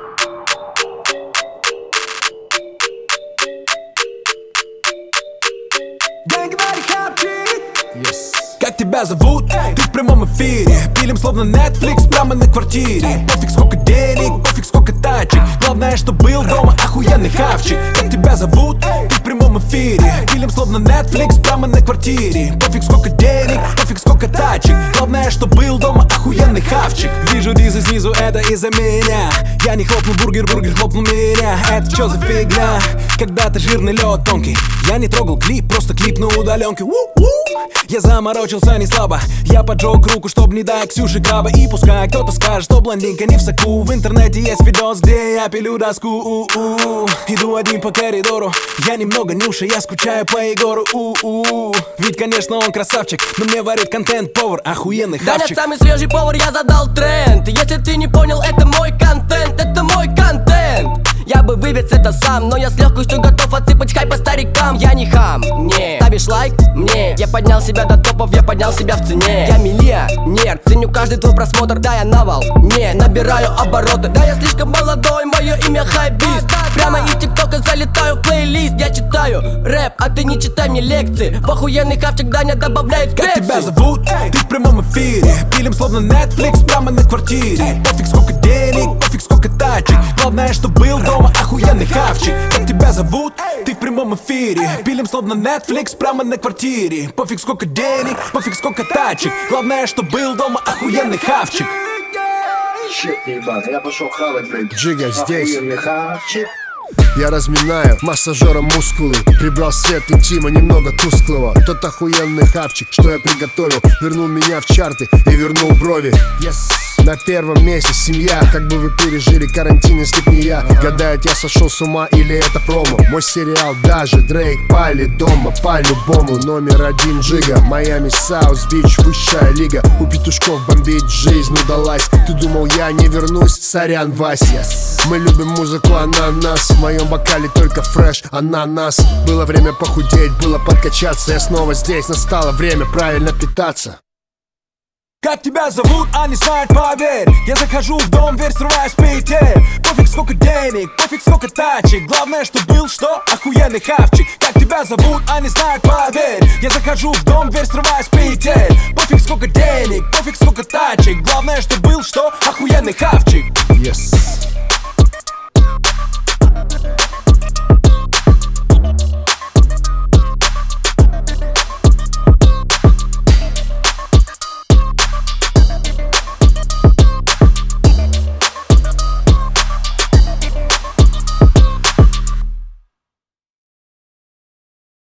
Как тебя зовут? Ты в прямом эфире. Пилим словно Netflix прямо на квартире. Пофиг сколько денег, пофиг сколько тачек. Главное, что был дома охуенный хавчик. Как тебя зовут? Ты в прямом эфире. Пилим словно Netflix прямо на квартире. Пофиг сколько денег, пофиг сколько тачек. Главное, что был дома охуенный хавчик. Вижу дизы снизу, это из-за меня. Я не хлопнул бургер, бургер хлопнул меня. Это чё за фигня? Когда-то жирный лед тонкий. Я не трогал клип, просто клип на удаленке. Я заморочился не слабо. Я поджег руку, чтоб не дать Ксюше краба. И пускай кто-то скажет, что блондинка не в соку. В интернете есть видос, где я пилю доску. Иду один по коридору. Я немного нюша, я скучаю по Егору. Ведь, конечно, он красавчик, но мне варит контент повар, охуенный хавчик. Даня самый свежий повар, я задал тренд. Если ты не понял, это мой контент, это мой контент. Я бы вывез это сам, но я с легкостью готов отсыпать хай по старикам. Я не хам, не. Ставишь лайк? Мне. Я поднял себя до топов, я поднял себя в цене. Я миллионер, ценю каждый твой просмотр. Да, я навал, не набираю обороты. Да, я слишком молодой, мое имя хайбист. Прямо из тиктока залетаю в плейлист. Я читаю рэп, а ты не читай мне лекции. В охуенный хавчик Даня добавляет специи. Как тебя зовут? Ты в прямом эфире. Пилим словно Netflix прямо на квартире. Пофиг сколько денег, пофиг сколько тачек. Главное, что был дома охуенный хавчик. Как тебя зовут? Ты в прямом эфире. Пилим словно Netflix прямо на квартире. Пофиг сколько денег, пофиг сколько тачек. Главное, что был дома охуенный хавчик. Я пошел хавать, блин. Джига здесь. Охуенный хавчик. Я разминаю массажером мускулы. Прибрал свет интима немного тусклого. Тот охуенный хавчик, что я приготовил, вернул меня в чарты и вернул брови. На первом месте семья. Как бы вы пережили карантин, если б не я? Гадают, я сошел с ума или это промо? Мой сериал даже Дрейк пали дома. По-любому номер один Джига. Майами, Саус Бич, высшая лига. У петушков бомбить жизнь удалась. Ты думал, я не вернусь? Сорян, Вася. Мы любим музыку ананас. В моем бокале только фреш, ананас. Было время похудеть, было подкачаться. Я снова здесь, настало время правильно питаться. Как тебя зовут, а не знают, поверь. Я захожу в дом, дверь срываю с петель. Пофиг сколько денег, пофиг сколько тачек. Главное, что был, что? Охуенный хавчик. Как тебя зовут, а не знают, поверь. Я захожу в дом, дверь срываю с петель. Пофиг сколько денег, пофиг сколько тачек. Главное, что был, что? Охуенный хавчик. Yes.